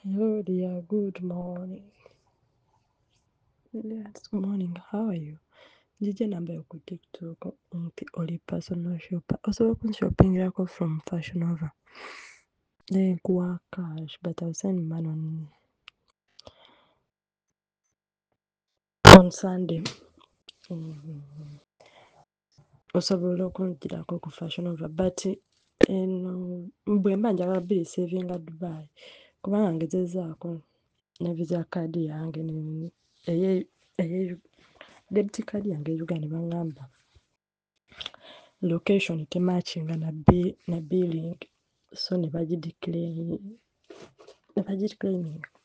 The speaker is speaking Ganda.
Hello dear, good morning. Yes, good morning. How are you? Njije namba yo ku TikTok nti oli personal shopper. Osobola kunshoppingirako from Fashion Nova. Then nkuwa cash, but I'll send money on Sunday. Osobola okunjirako ku Fashion Nova, but eno bwe mba njagala birisevinga Dubai kubanga ngezezaako ne visa card yange eye debit card yange Uganda bangamba location tematchinga na billing, so ne bagideclaring